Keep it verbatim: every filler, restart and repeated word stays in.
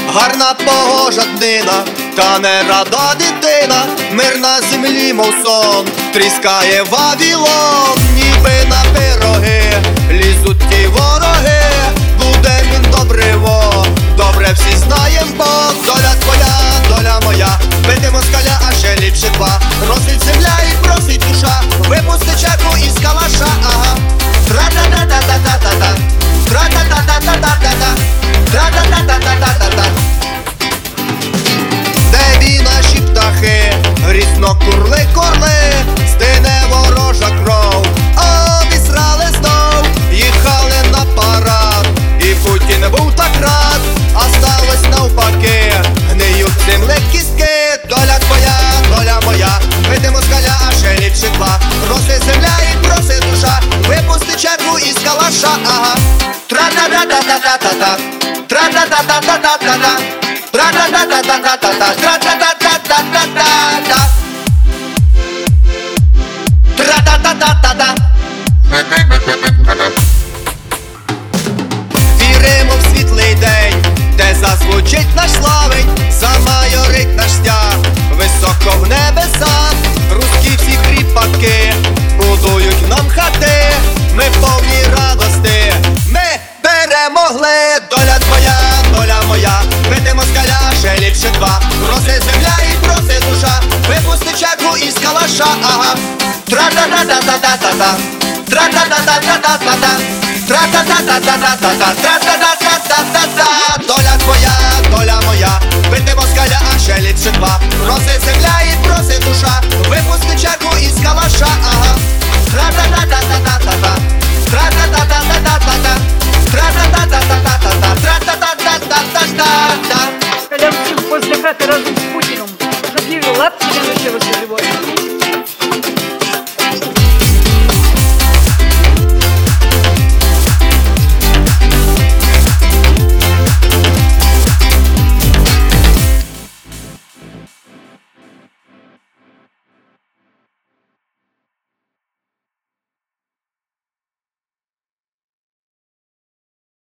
Гарна погожа днина, та не рада дитина. Мир на землі, мов сон, тріскає Вавилон. Ніби на пироги лізуть ті вороги. Буде він добрий, во, добре всі знаєм, бо доля твоя, доля моя. Бити москаля, а ще ліпше два. Просить земля і просить душа, випусти чеку із калаша, ага. Тра-та-та-та-та-та-та-та, тра-та-та-та-та-та-та-та, тра-та-та-та-та-та-та-та. Де бі наші птахи, грізно курли корли, стине ворожа кров, обісрали знов. Їхали на парад, і Путін був так рад, а сталось навпаки, гниють земли кістки. Доля твоя, доля моя, бити москаля, а ще ліпше два. Просить земля і просить душа, випусти чергу із калаша, ага. Тра-та-та-та-та-та-та, тра-та-та-та-та-та-та, тра-та-та-та-та-та-та, тра-та-та-та-та-та-та, тра-та-та-та-та-та. Віримо в світлий день, де зазвучить наш славень, замайорить наш стяг високо в небесах. Руські всі кріпаки будують нам хати, ми повні радости, ми перемогли. Доля твоя, доля моя, бити москаля, ще ліпше два. Просить земля і просить душа, випусти чеку із калаша, ага. Тра-та-та-та-та-та-та, тра-та-та-та-та-та-та, тра-та-та-та-та-та-та, тра-та-та-та-та-та-та.